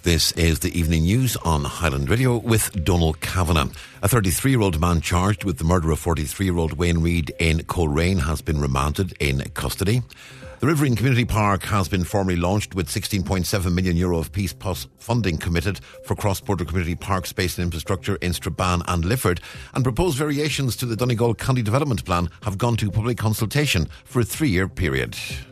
This is the evening news on Highland Radio with Donald Kavanagh. A 33-year-old man charged with the murder of 43-year-old Wayne Reid in Coleraine has been remanded in custody. The Riverine Community Park has been formally launched with €16.7 million of Peace Plus funding committed for cross-border community park space and infrastructure in Strabane and Lifford, and proposed variations to the Donegal County Development Plan have gone to public consultation for a 3-year period.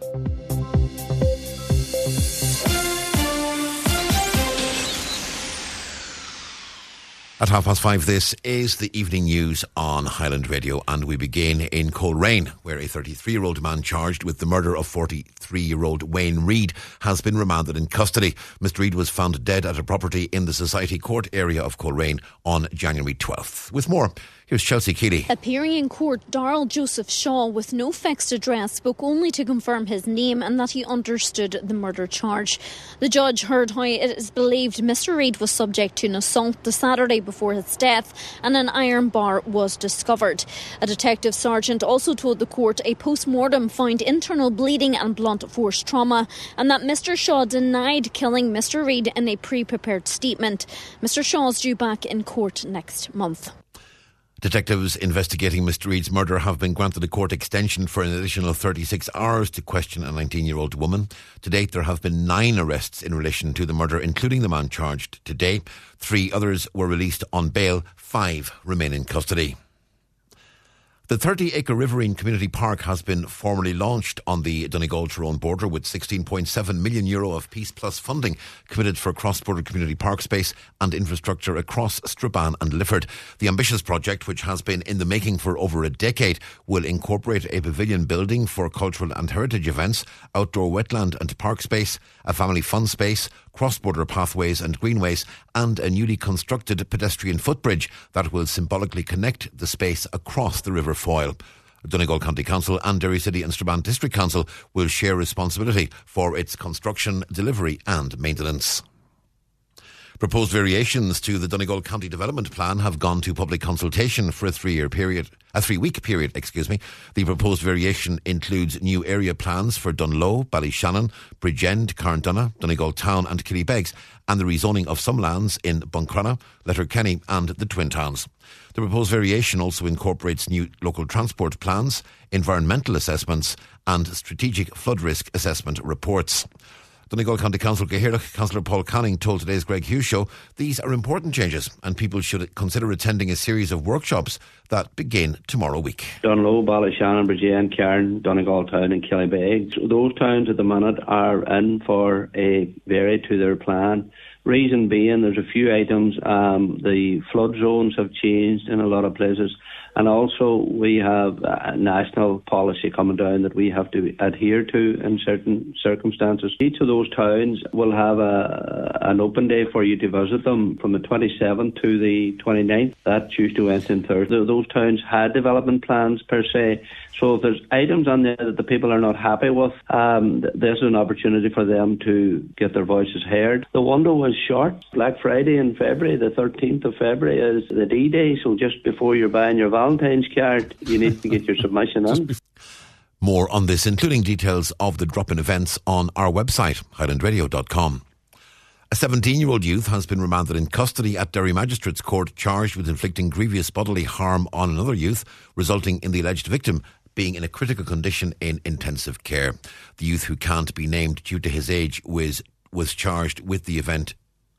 At 5:30, this is the evening news on Highland Radio, and we begin in Coleraine, where a 33-year-old man charged with the murder of 43-year-old Wayne Reid has been remanded in custody. Mr. Reid was found dead at a property in the Society Court area of Coleraine on January 12th. With more, here's Chelsea Keeley. Appearing in court, Darrell Joseph Shaw, with no fixed address, spoke only to confirm his name and that he understood the murder charge. The judge heard how it is believed Mr. Reid was subject to an assault the Saturday before his death, and an iron bar was discovered. A detective sergeant also told the court a post-mortem found internal bleeding and blunt force trauma, and that Mr. Shaw denied killing Mr. Reid in a pre-prepared statement. Mr. Shaw is due back in court next month. Detectives investigating Mr. Reid's murder have been granted a court extension for an additional 36 hours to question a 19-year-old woman. To date, there have been 9 arrests in relation to the murder, including the man charged today. 3 others were released on bail. 5 remain in custody. The 30-acre Riverine Community Park has been formally launched on the Donegal-Tyrone border with €16.7 million of Peace Plus funding committed for cross-border community park space and infrastructure across Strabane and Lifford. The ambitious project, which has been in the making for over a decade, will incorporate a pavilion building for cultural and heritage events, outdoor wetland and park space, a family fun space, cross-border pathways and greenways, and a newly constructed pedestrian footbridge that will symbolically connect the space across the River Foyle. Donegal County Council and Derry City and Strabane District Council will share responsibility for its construction, delivery and maintenance. Proposed variations to the Donegal County Development Plan have gone to public consultation for a 3-week period. The proposed variation includes new area plans for Dunloe, Ballyshannon, Bridgend, Carndonagh, Donegal Town and Killybegs, and the rezoning of some lands in Buncrana, Letterkenny and the Twin Towns. The proposed variation also incorporates new local transport plans, environmental assessments and strategic flood risk assessment reports. Donegal County Council Cathaoirleach Councillor Paul Canning told today's Greg Hughes show these are important changes and people should consider attending a series of workshops that begin tomorrow week. Dunloe, Ballyshannon, Bridgend, Cairn, Donegal Town and Killybegs. Those towns at the minute are in for a vary to their plan. Reason being, there's a few items. The flood zones have changed in a lot of places. And also we have a national policy coming down that we have to adhere to in certain circumstances. Each of those towns will have an open day for you to visit them from the 27th to the 29th, that Tuesday, Wednesday and Thursday. Those towns had development plans per se. So if there's items on there that the people are not happy with, there's an opportunity for them to get their voices heard. The window was short. Black Friday in February, the 13th of February is the D-Day, so just before you're buying your Valentine's card, you need to get your submission in. More on this, including details of the drop-in events on our website, highlandradio.com. A 17-year-old youth has been remanded in custody at Derry Magistrates Court, charged with inflicting grievous bodily harm on another youth, resulting in the alleged victim being in a critical condition in intensive care. The youth, who can't be named due to his age, was charged with the event,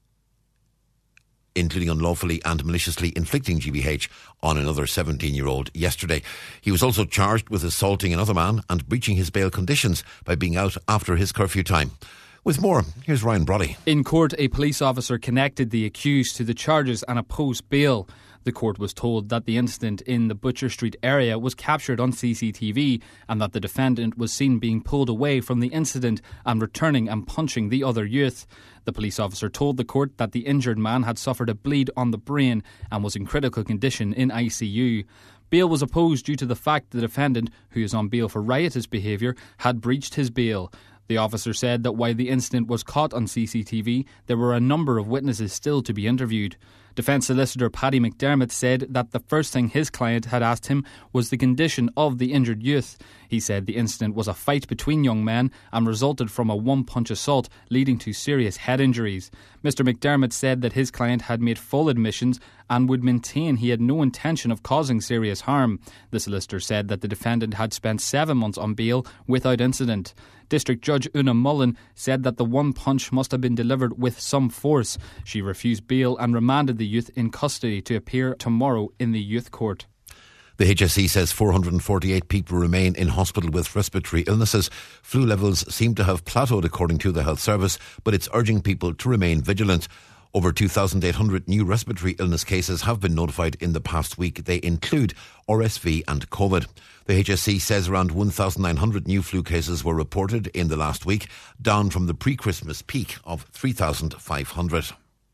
including unlawfully and maliciously inflicting GBH on another 17-year-old yesterday. He was also charged with assaulting another man and breaching his bail conditions by being out after his curfew time. With more, here's Ryan Brody. In court, a police officer connected the accused to the charges and opposed bail. The court was told that the incident in the Butcher Street area was captured on CCTV and that the defendant was seen being pulled away from the incident and returning and punching the other youth. The police officer told the court that the injured man had suffered a bleed on the brain and was in critical condition in ICU. Bail was opposed due to the fact the defendant, who is on bail for riotous behaviour, had breached his bail. The officer said that while the incident was caught on CCTV, there were a number of witnesses still to be interviewed. Defence solicitor Paddy McDermott said that the first thing his client had asked him was the condition of the injured youth. He said the incident was a fight between young men and resulted from a one-punch assault leading to serious head injuries. Mr McDermott said that his client had made full admissions and would maintain he had no intention of causing serious harm. The solicitor said that the defendant had spent 7 months on bail without incident. District Judge Una Mullen said that the one punch must have been delivered with some force. She refused bail and remanded the youth in custody to appear tomorrow in the youth court. The HSE says 448 people remain in hospital with respiratory illnesses. Flu levels seem to have plateaued according to the Health Service, but it's urging people to remain vigilant. Over 2,800 new respiratory illness cases have been notified in the past week. They include RSV and COVID. The HSE says around 1,900 new flu cases were reported in the last week, down from the pre-Christmas peak of 3,500.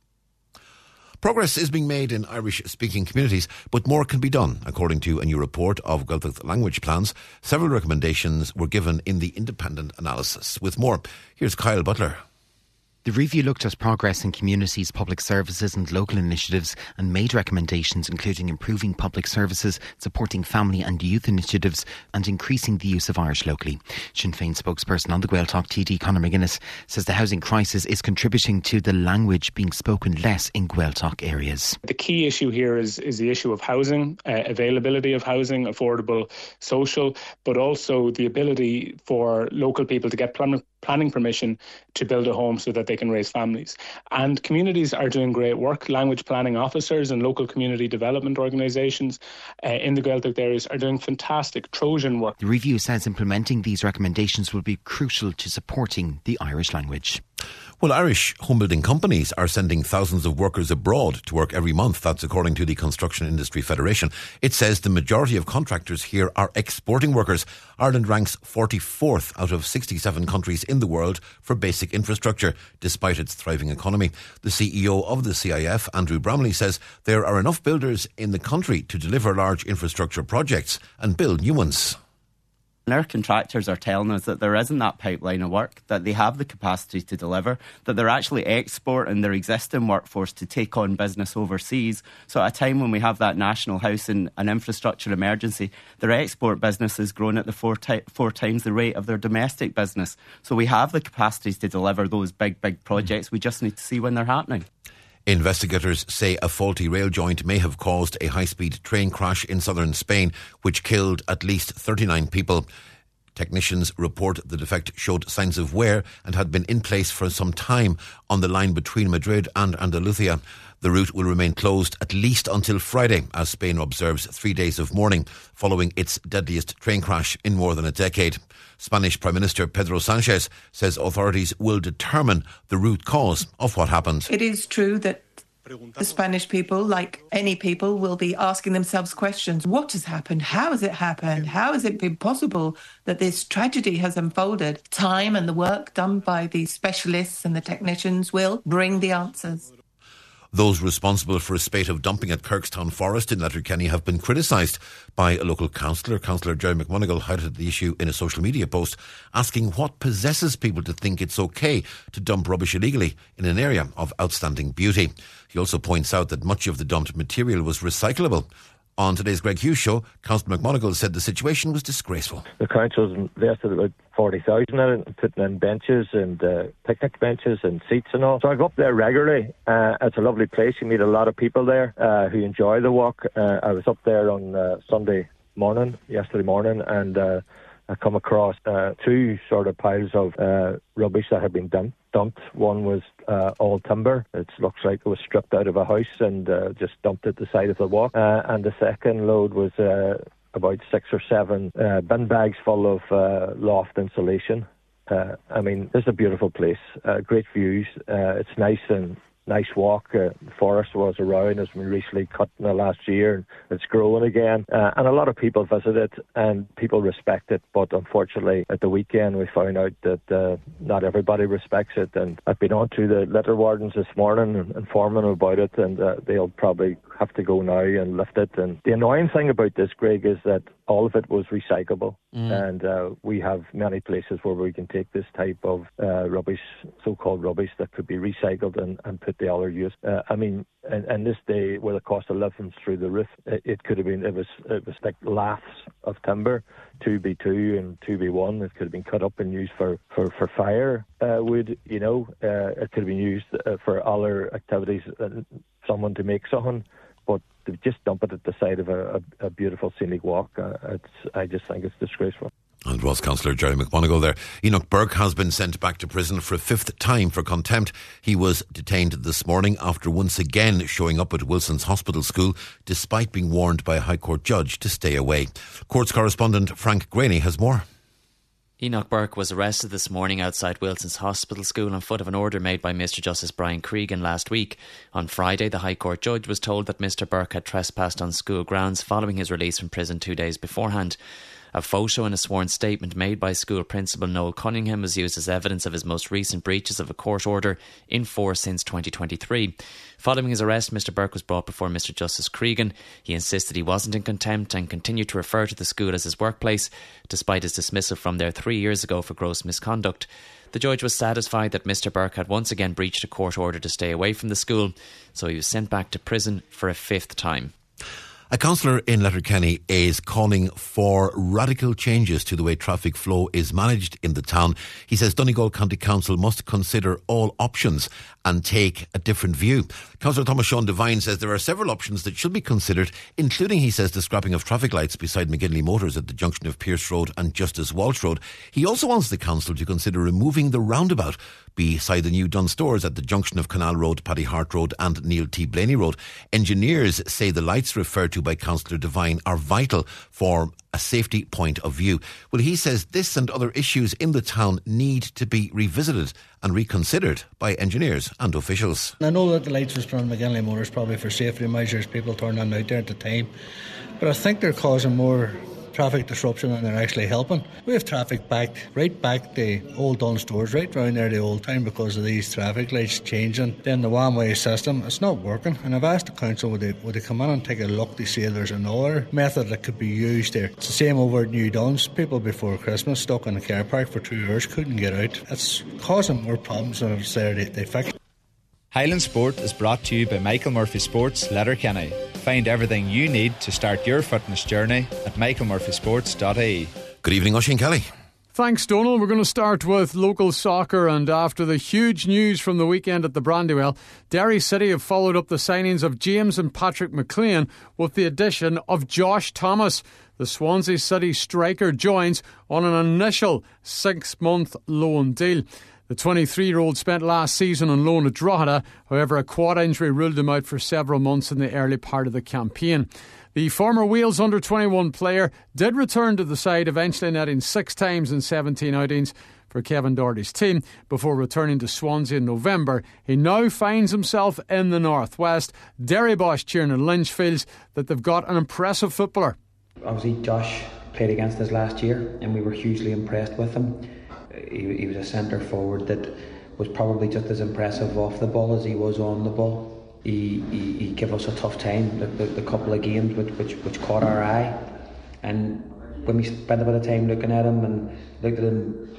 Progress is being made in Irish-speaking communities, but more can be done, according to a new report of Gaeltacht language plans. Several recommendations were given in the independent analysis. With more, here's Kyle Butler. The review looked at progress in communities, public services and local initiatives and made recommendations including improving public services, supporting family and youth initiatives and increasing the use of Irish locally. Sinn Féin spokesperson on the Gaeltacht TD Conor McGuinness says the housing crisis is contributing to the language being spoken less in Gaeltacht areas. The key issue here is the issue of housing, availability of housing, affordable, social, but also the ability for local people to get planning permission to build a home so that they can raise families. And communities are doing great work. Language planning officers and local community development organisations in the Gaeltacht areas are doing fantastic Trojan work. The review says implementing these recommendations will be crucial to supporting the Irish language. Well, Irish homebuilding companies are sending thousands of workers abroad to work every month. That's according to the Construction Industry Federation. It says the majority of contractors here are exporting workers. Ireland ranks 44th out of 67 countries in the world for basic infrastructure, despite its thriving economy. The CEO of the CIF, Andrew Bramley, says there are enough builders in the country to deliver large infrastructure projects and build new ones. Our contractors are telling us that there isn't that pipeline of work, that they have the capacity to deliver, that they're actually exporting their existing workforce to take on business overseas. So at a time when we have that national house and an infrastructure emergency, their export business is growing at the four times the rate of their domestic business. So we have the capacity to deliver those big projects. We just need to see when they're happening. Investigators say a faulty rail joint may have caused a high-speed train crash in southern Spain, which killed at least 39 people. Technicians report the defect showed signs of wear and had been in place for some time on the line between Madrid and Andalusia. The route will remain closed at least until Friday, as Spain observes 3 days of mourning following its deadliest train crash in more than a decade. Spanish Prime Minister Pedro Sánchez says authorities will determine the root cause of what happened. It is true that the Spanish people, like any people, will be asking themselves questions. What has happened? How has it happened? How has it been possible that this tragedy has unfolded? Time and the work done by the specialists and the technicians will bring the answers. Those responsible for a spate of dumping at Kirkstown Forest in Letterkenny have been criticised by a local councillor. Councillor Jerry McMonigal highlighted the issue in a social media post, asking what possesses people to think it's okay to dump rubbish illegally in an area of outstanding beauty. He also points out that much of the dumped material was recyclable. On today's Greg Hughes show, Councillor McMonigal said the situation was disgraceful. The council's invested about 40,000 in it, putting in benches and picnic benches and seats and all. So I go up there regularly. It's a lovely place. You meet a lot of people there who enjoy the walk. I was up there on yesterday morning, and I come across two sort of piles of rubbish that had been dumped. One was all timber. It looks like it was stripped out of a house and just dumped at the side of the walk. And the second load was about 6 or 7 bin bags full of loft insulation. I mean, this is a beautiful place. Great views. It's nice walk. The forest was around. It's been recently cut in the last year, and it's growing again. And a lot of people visit it, and people respect it. But unfortunately, at the weekend, we found out that not everybody respects it. And I've been on to the litter wardens this morning and informing them about it, and they'll probably have to go now and lift it. And the annoying thing about this, Greg, is that all of it was recyclable. And we have many places where we can take this type of rubbish, so-called rubbish, that could be recycled and put to other use. I mean, and this day where the cost of living's through the roof, it could have been, it was like laths of timber, 2B2 and 2B1. It could have been cut up and used for fire wood, you know. It could have been used for other activities, someone to make something, but to just dump it at the side of a beautiful scenic walk, I just think it's disgraceful. And Ross Councillor Jerry McMonagle there. Enoch Burke has been sent back to prison for a 5th time for contempt. He was detained this morning after once again showing up at Wilson's Hospital School despite being warned by a High Court judge to stay away. Courts correspondent Frank Graney has more. Enoch Burke was arrested this morning outside Wilson's Hospital School on foot of an order made by Mr Justice Brian Cregan last week. On Friday, the High Court judge was told that Mr Burke had trespassed on school grounds following his release from prison 2 days beforehand. A photo and a sworn statement made by school principal Noel Cunningham was used as evidence of his most recent breaches of a court order in force since 2023. Following his arrest, Mr Burke was brought before Mr Justice Cregan. He insisted he wasn't in contempt and continued to refer to the school as his workplace, despite his dismissal from there 3 years ago for gross misconduct. The judge was satisfied that Mr Burke had once again breached a court order to stay away from the school, so he was sent back to prison for a 5th time. A councillor in Letterkenny is calling for radical changes to the way traffic flow is managed in the town. He says Donegal County Council must consider all options and take a different view. Councillor Thomas Sean Devine says there are several options that should be considered, including, he says, the scrapping of traffic lights beside McGinley Motors at the junction of Pierce Road and Justice Walsh Road. He also wants the council to consider removing the roundabout beside the new Dunn Stores at the junction of Canal Road, Paddy Hart Road and Neil T. Blaney Road. Engineers say the lights referred to by Councillor Devine are vital for a safety point of view. Well, he says this and other issues in the town need to be revisited and reconsidered by engineers and officials. I know that the lights was put on McGinley Motors probably for safety measures, people turning out there at the time, but I think they're causing more traffic disruption and they're actually helping. We have traffic right back the old Dunn Stores, right round there the old town because of these traffic lights changing. Then the one-way system, it's not working, and I've asked the council would they come in and take a look to see if there's another method that could be used there. It's the same over at New Dunns. People before Christmas stuck in the car park for 2 hours, couldn't get out. It's causing more problems than it's there they fix. Highland Sport is brought to you by Michael Murphy Sports, Letterkenny. Find everything you need to start your fitness journey at michaelmurphysports.ie. Good evening, Oisin Kelly. Thanks, Donal. We're going to start with local soccer, and after the huge news from the weekend at the Brandywell, Derry City have followed up the signings of James and Patrick McLean with the addition of Josh Thomas. The Swansea City striker joins on an initial 6-month loan deal. The 23-year-old spent last season on loan at Drogheda. However, a quad injury ruled him out for several months in the early part of the campaign. The former Wales under-21 player did return to the side, eventually netting 6 times in 17 outings for Kevin Doherty's team before returning to Swansea in November. He now finds himself in the Northwest. Derry boss Tiernan Lynch feels that they've got an impressive footballer. Obviously, Josh played against us last year and we were hugely impressed with him. He was a centre forward that was probably just as impressive off the ball as he was on the ball. He gave us a tough time, the couple of games which caught our eye, and when we spent a bit of time looking at him and looked at him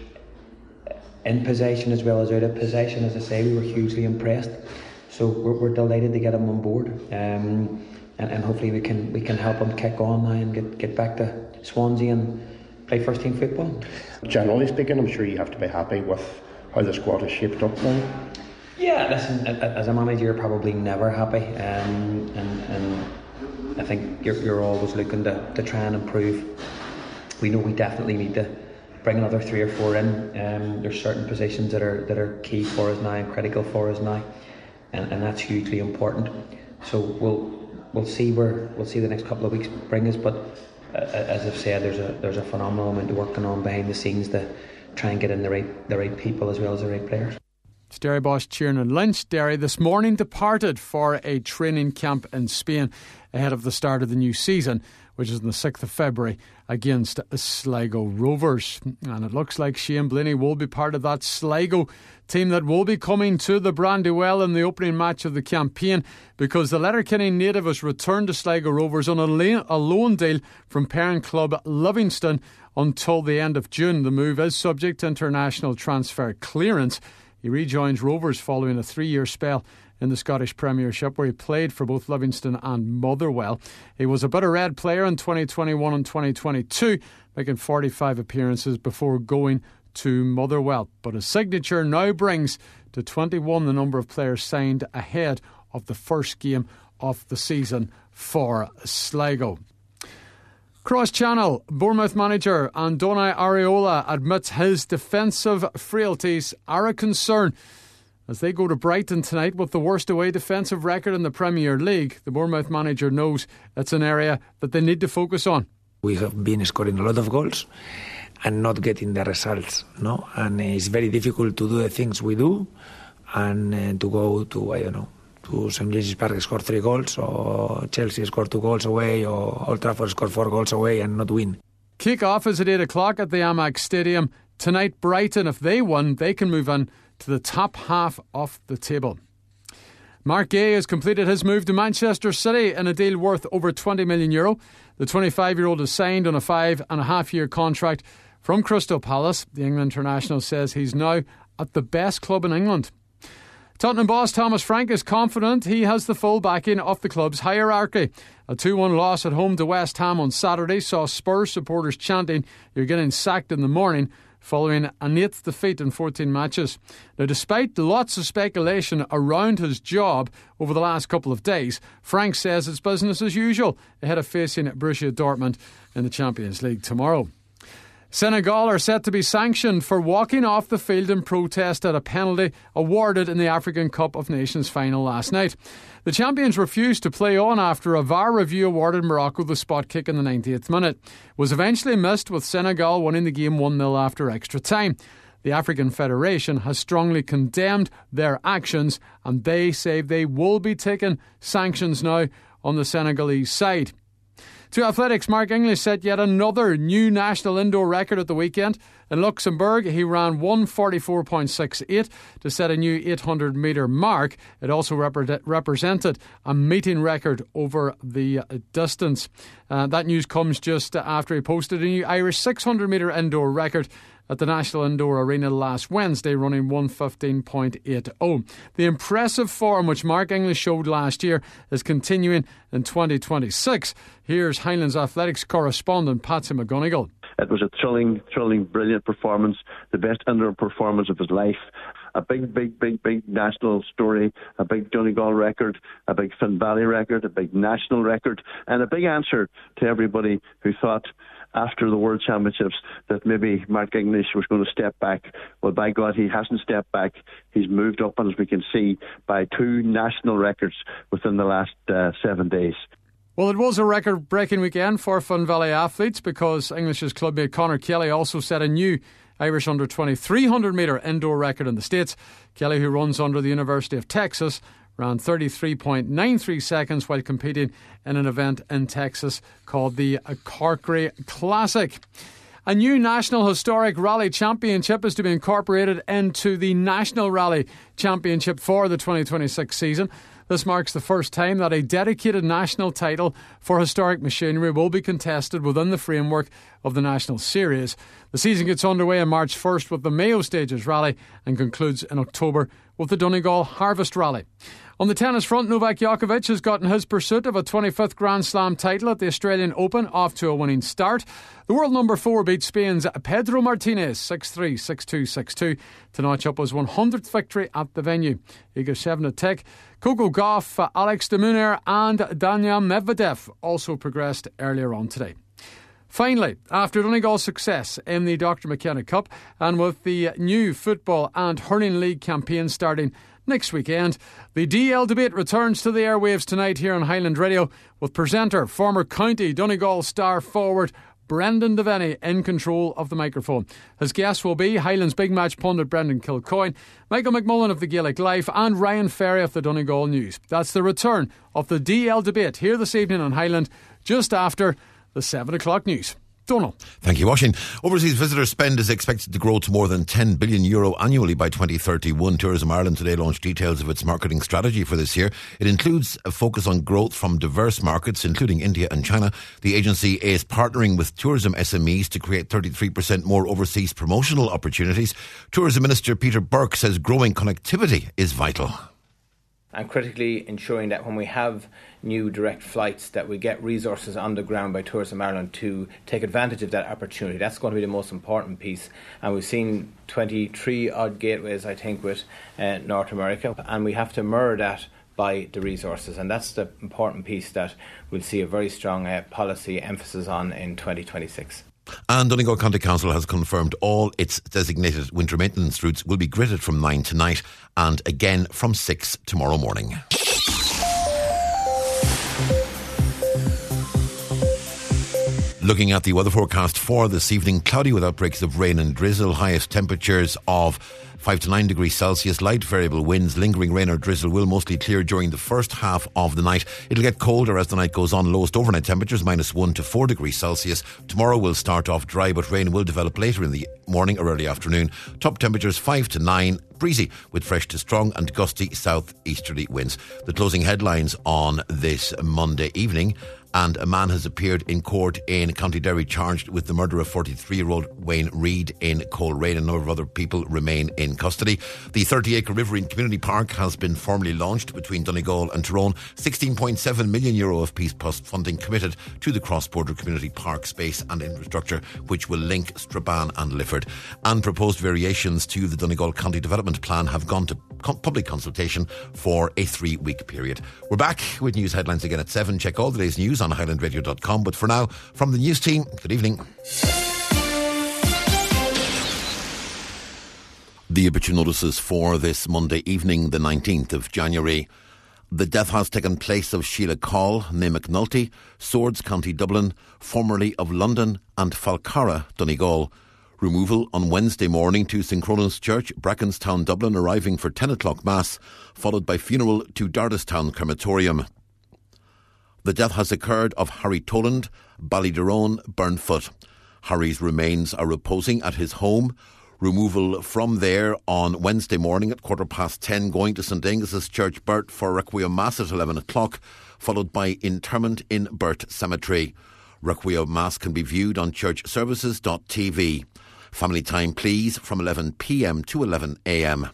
in possession as well as out of possession, as I say, we were hugely impressed. So we're delighted to get him on board, and hopefully we can help him kick on now and get back to Swansea and play first team football. Generally speaking, I'm sure you have to be happy with how the squad is shaped up now. Yeah, listen, as a manager you're probably never happy, and I think you're always looking to try and improve. We know we definitely need to bring another 3 or 4 in. There's certain positions that are key for us now and critical for us now, and that's hugely important. So we'll see the next couple of weeks bring us, but as I've said, there's a phenomenal amount of work going on behind the scenes to try and get in the right people as well as the right players. It's Derry boss Tiernan Lynch. Derry this morning departed for a training camp in Spain ahead of the start of the new season, which is on the 6th of February against Sligo Rovers. And it looks like Shane Blaney will be part of that Sligo team that will be coming to the Brandywell in the opening match of the campaign, because the Letterkenny native has returned to Sligo Rovers on a loan deal from parent club Livingston until the end of June. The move is subject to international transfer clearance. He rejoins Rovers following a 3-year spell in the Scottish Premiership, where he played for both Livingston and Motherwell. He was a Bit of Red player in 2021 and 2022, making 45 appearances before going to Motherwell. But his signature now brings to 21 the number of players signed ahead of the first game of the season for Sligo. Cross-Channel, Bournemouth manager Andoni Areola admits his defensive frailties are a concern as they go to Brighton tonight with the worst away defensive record in the Premier League. The Bournemouth manager knows it's an area that they need to focus on. We have been scoring a lot of goals and not getting the results, no? And it's very difficult to do the things we do and to go to, to St. James's Park score 3 goals, or Chelsea score 2 goals away, or Old Trafford score 4 goals away and not win. Kick-off is at 8 o'clock at the Amex Stadium. Tonight, Brighton, if they win, they can move on to the top half of the table. Mark Gay has completed his move to Manchester City in a deal worth over €20 million. The 25-year-old is signed on a 5.5-year contract from Crystal Palace. The England international says he's now at the best club in England. Tottenham boss Thomas Frank is confident he has the full backing of the club's hierarchy. A 2-1 loss at home to West Ham on Saturday saw Spurs supporters chanting, "You're getting sacked in the morning," following an 8th defeat in 14 matches. Now, despite lots of speculation around his job over the last couple of days, Frank says it's business as usual ahead of facing Borussia Dortmund in the Champions League tomorrow. Senegal are set to be sanctioned for walking off the field in protest at a penalty awarded in the African Cup of Nations final last night. The champions refused to play on after a VAR review awarded Morocco the spot kick in the 90th minute. It was eventually missed, with Senegal winning the game 1-0 after extra time. The African Federation has strongly condemned their actions, and they say they will be taking sanctions now on the Senegalese side. To athletics, Mark English set yet another new national indoor record at the weekend. In Luxembourg, he ran 1:44.68 to set a new 800-metre mark. It also represented a meeting record over the distance. That news comes just after he posted a new Irish 600-metre indoor record at the National Indoor Arena last Wednesday, running 1:15.80. The impressive form which Mark English showed last year is continuing in 2026. Here's Highlands Athletics correspondent Patsy McGonigal. It was a thrilling, brilliant performance, the best indoor performance of his life. A big national story, a big Donegal record, a big Finn Valley record, a big national record, and a big answer to everybody who thought after the World Championships that maybe Mark English was going to step back. Well, by God, he hasn't stepped back. He's moved up, and as we can see, by 2 national records within the last 7 days. Well, it was a record-breaking weekend for Finn Valley athletes because English's clubmate Conor Kelly also set a new Irish under-20 300-metre indoor record in the States. Kelly, who runs under the University of Texas, ran 33.93 seconds while competing in an event in Texas called the Corkery Classic. A new National Historic Rally Championship is to be incorporated into the National Rally Championship for the 2026 season. This marks the first time that a dedicated national title for historic machinery will be contested within the framework of the National Series. The season gets underway on March 1st with the Mayo Stages Rally and concludes in October with the Donegal Harvest Rally. On the tennis front, Novak Djokovic has gotten his pursuit of a 25th Grand Slam title at the Australian Open off to a winning start. The world number 4 beat Spain's Pedro Martinez 6-3, 6-2, 6-2 to notch up his 100th victory at the venue. Iga Swiatek, Coco Gauff, Alex de Minaur and Daniil Medvedev also progressed earlier on today. Finally, after Donegal's success in the Dr. McKenna Cup and with the new Football and Hurling League campaign starting next weekend, the DL debate returns to the airwaves tonight here on Highland Radio with presenter, former County Donegal star forward Brendan Devaney in control of the microphone. His guests will be Highlands Big Match pundit Brendan Kilcoyne, Michael McMullen of the Gaelic Life and Ryan Ferry of the Donegal News. That's the return of the DL debate here this evening on Highland just after the 7 o'clock news. Donald. Thank you, Washington. Overseas visitor spend is expected to grow to more than €10 billion annually by 2031. Tourism Ireland today launched details of its marketing strategy for this year. It includes a focus on growth from diverse markets, including India and China. The agency is partnering with tourism SMEs to create 33% more overseas promotional opportunities. Tourism Minister Peter Burke says growing connectivity is vital. and critically ensuring that when we have new direct flights that we get resources on the ground by Tourism Ireland to take advantage of that opportunity. That's going to be the most important piece. And we've seen 23 odd gateways, I think, with North America, and we have to mirror that by the resources, and that's the important piece that we'll see a very strong policy emphasis on in 2026. And Donegal County Council has confirmed all its designated winter maintenance routes will be gritted from 9 tonight and again from 6 tomorrow morning. Looking at the weather forecast for this evening, cloudy with outbreaks of rain and drizzle, highest temperatures of 5 to 9 degrees Celsius, light variable winds, lingering rain or drizzle will mostly clear during the first half of the night. It'll get colder as the night goes on. Lowest overnight temperatures -1 to 4 degrees Celsius. Tomorrow will start off dry, but rain will develop later in the morning or early afternoon. Top temperatures 5 to 9, breezy with fresh to strong and gusty southeasterly winds. The closing headlines on this Monday evening. And a man has appeared in court in County Derry charged with the murder of 43-year-old Wayne Reid in Coleraine. A number of other people remain in custody. The 30-acre Riverine Community Park has been formally launched between Donegal and Tyrone. €16.7 million of Peace Plus funding committed to the cross-border community park space and infrastructure, which will link Strabane and Lifford. And proposed variations to the Donegal County Development Plan have gone to public consultation for a 3-week period. We're back with news headlines again at 7. Check all the day's news on highlandradio.com. But for now, from the news team, good evening. The obituary notices for this Monday evening, the 19th of January. The death has taken place of Sheila Call, née McNulty, Swords, County Dublin, formerly of London, and Falcarra, Donegal. Removal on Wednesday morning to St Cronan's Church, Brackenstown, Dublin, arriving for 10 o'clock Mass, followed by funeral to Dardistown Crematorium. The death has occurred of Harry Toland, Ballydurone, Burnfoot. Harry's remains are reposing at his home. Removal from there on Wednesday morning at 10:15, going to St Angus's Church, Burt, for Requiem Mass at 11 o'clock, followed by interment in Burt Cemetery. Requiem Mass can be viewed on churchservices.tv. Family time, please, from 11 p.m. to 11 a.m.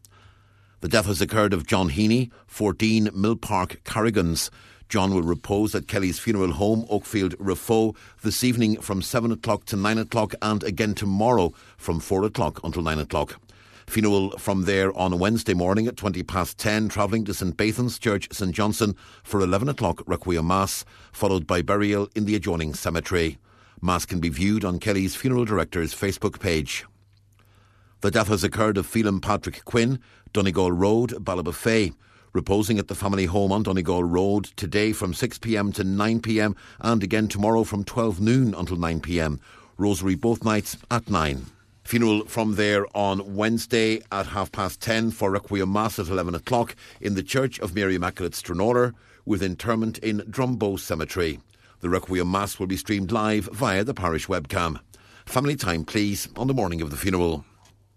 The death has occurred of John Heaney, 14 Mill Park, Carrigans. John will repose at Kelly's funeral home, Oakfield, Rafo, this evening from 7 o'clock to 9 o'clock and again tomorrow from 4 o'clock until 9 o'clock. Funeral from there on Wednesday morning at 10:20, travelling to St Bathan's Church, St Johnson, for 11 o'clock Requiem Mass, followed by burial in the adjoining cemetery. Mass can be viewed on Kelly's funeral director's Facebook page. The death has occurred of Phelan Patrick Quinn, Donegal Road, Ballybofey, reposing at the family home on Donegal Road today from 6 p.m. to 9 p.m. and again tomorrow from 12 noon until 9 p.m. Rosary both nights at 9. Funeral from there on Wednesday at 10:30 for Requiem Mass at 11 o'clock in the Church of Mary Immaculate Stranora, with interment in Drumbow Cemetery. The Requiem Mass will be streamed live via the parish webcam. Family time, please, on the morning of the funeral.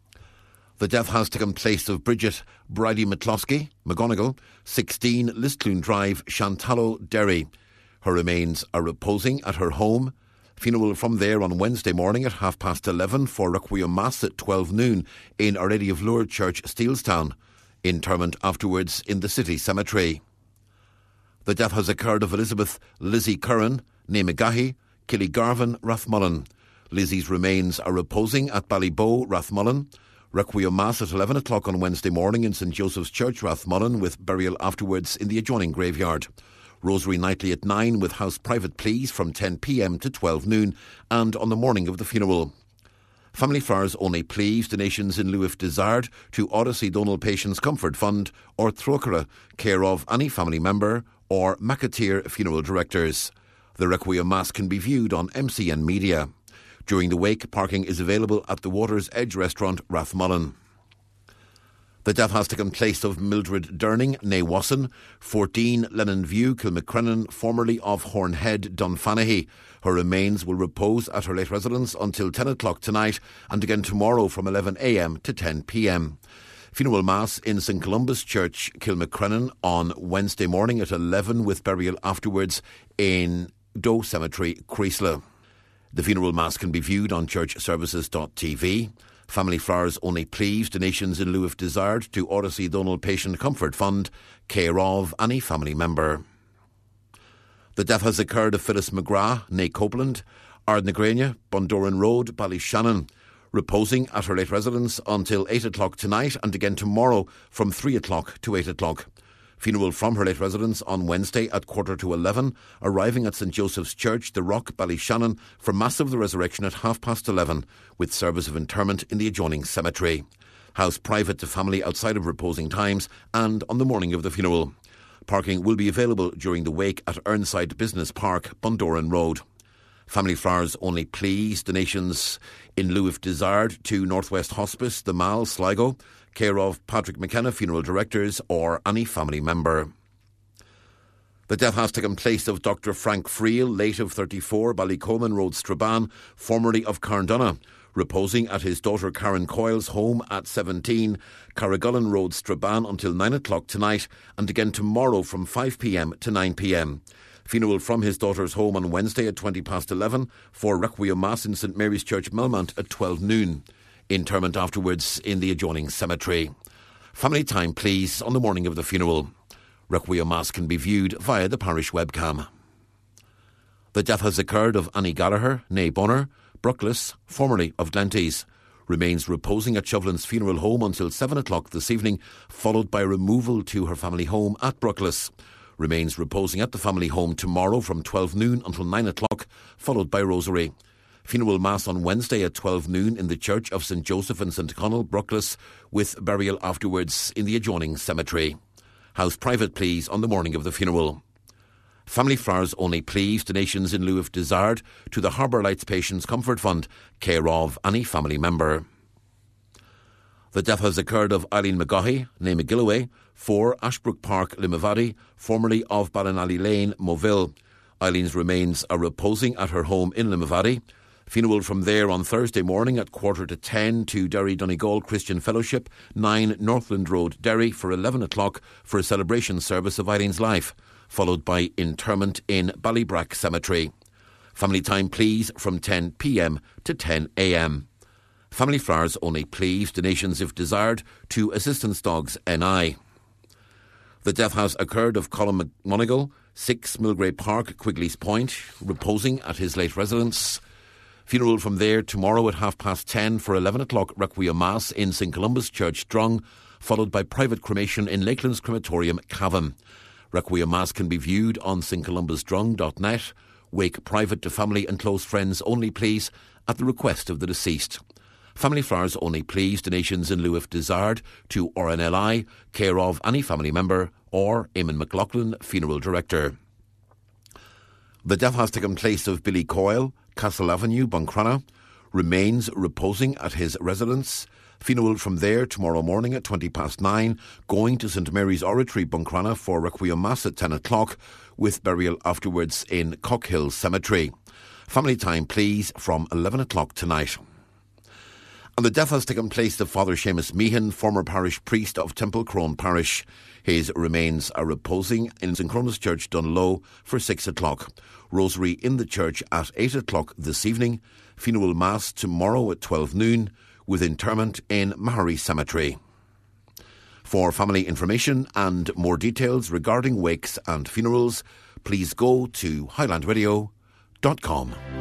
The death has taken place of Bridget Bridie McGonigal, 16 Listloon Drive, Shantallow, Derry. Her remains are reposing at her home. Funeral from there on Wednesday morning at 11:30 for Requiem Mass at 12 noon in Our Lady of Lourdes Church, Steelstown. Interment afterwards in the city cemetery. The death has occurred of Elizabeth Lizzie Curran, née McGahey, Killygarvan, Rathmullen. Lizzie's remains are reposing at Ballyboe, Rathmullen. Requiem Mass at 11 o'clock on Wednesday morning in St Joseph's Church, Rathmullen, with burial afterwards in the adjoining graveyard. Rosary nightly at 9 with house private pleas from 10 p.m. to 12 noon and on the morning of the funeral. Family Flowers only pleas, donations in lieu if desired, to Odyssey Donal Patients Comfort Fund or Throcera, care of any family member or McAteer Funeral Directors. The Requiem Mass can be viewed on MCN Media. During the wake, parking is available at the Water's Edge Restaurant, Rathmullen. The death has taken place of Mildred Durning, née Wasson, 14 Lennon View, Kilmacrennan, formerly of Hornhead, Dunfanaghy. Her remains will repose at her late residence until 10 o'clock tonight and again tomorrow from 11 a.m. to 10 p.m. Funeral Mass in St Columbus Church, Kilmacrennan on Wednesday morning at 11 with burial afterwards in Doe Cemetery, Creasla. The funeral mass can be viewed on churchservices.tv. Family Flowers Only Please donations in lieu if desired to Odyssey Donald Patient Comfort Fund, care of any family member. The death has occurred of Phyllis McGrath, née Copeland, Ardnagrania, Bundoran Road, Ballyshannon, reposing at her late residence until 8 o'clock tonight and again tomorrow from 3 o'clock to 8 o'clock. Funeral from her late residence on Wednesday at 11:15, arriving at St Joseph's Church, The Rock, Ballyshannon, for Mass of the Resurrection at 11:30, with service of interment in the adjoining cemetery. House private to family outside of reposing times and on the morning of the funeral. Parking will be available during the wake at Earnside Business Park, Bundoran Road. Family Flowers Only Please donations in lieu if desired to Northwest Hospice, The Mall, Sligo, care of Patrick McKenna, funeral directors, or any family member. The death has taken place of Dr. Frank Friel, late of 34, Ballycoman Road, Strabane, formerly of Carndonagh, reposing at his daughter Karen Coyle's home at 17, Carrigullen Road, Strabane, until 9 o'clock tonight and again tomorrow from 5 p.m. to 9 p.m. Funeral from his daughter's home on Wednesday at 11:20 for Requiem Mass in St Mary's Church, Melmont at 12 noon. Interment afterwards in the adjoining cemetery. Family time, please, on the morning of the funeral. Requiem Mass can be viewed via the parish webcam. The death has occurred of Annie Gallagher, née Bonner, Bruckless, formerly of Glenties. Remains reposing at Chauvelin's funeral home until 7 o'clock this evening, followed by removal to her family home at Bruckless. Remains reposing at the family home tomorrow from 12 noon until 9 o'clock, followed by Rosary. Funeral Mass on Wednesday at 12 noon in the Church of St Joseph and St Conall, Bruckless, with burial afterwards in the adjoining cemetery. House private, please, on the morning of the funeral. Family Flowers Only Please donations in lieu if desired to the Harbour Lights Patients Comfort Fund, care of any family member. The death has occurred of Eileen McGaughey, née McGilloway, 4 Ashbrook Park, Limavady, formerly of Ballinally Lane, Moville. Eileen's remains are reposing at her home in Limavady. Funeral from there on Thursday morning at 9:45 to Derry Donegal Christian Fellowship, 9 Northland Road, Derry, for 11 o'clock for a celebration service of Eileen's life, followed by interment in Ballybrack Cemetery. Family time, please, from 10 p.m. to 10 a.m. Family Flowers Only Please donations if desired to Assistance Dogs NI. The death has occurred of Colin McMonigal, 6 Millgrave Park, Quigley's Point, reposing at his late residence. Funeral from there tomorrow at 10:30 for 11 o'clock Requiem Mass in St Columba's Church, Drung, followed by private cremation in Lakeland's Crematorium, Cavan. Requiem Mass can be viewed on stcolumbusdrung.net. Wake private to family and close friends only, please, at the request of the deceased. Family Flowers Only Please donations in lieu if desired to RNLI, care of any family member, or Eamon McLaughlin, funeral director. The death has taken place of Billy Coyle, Castle Avenue, Buncrana. Remains reposing at his residence. Funeral from there tomorrow morning at 9:20, going to St Mary's Oratory, Buncrana, for Requiem Mass at 10 o'clock, with burial afterwards in Cockhill Cemetery. Family time, please, from 11 o'clock tonight. And the death has taken place of Father Seamus Meehan, former parish priest of Temple Crone Parish. His remains are reposing in St Crona's Church, Dunlow, for 6 o'clock. Rosary in the church at 8 o'clock this evening. Funeral Mass tomorrow at 12 noon, with interment in Mahary Cemetery. For family information and more details regarding wakes and funerals, please go to highlandradio.com.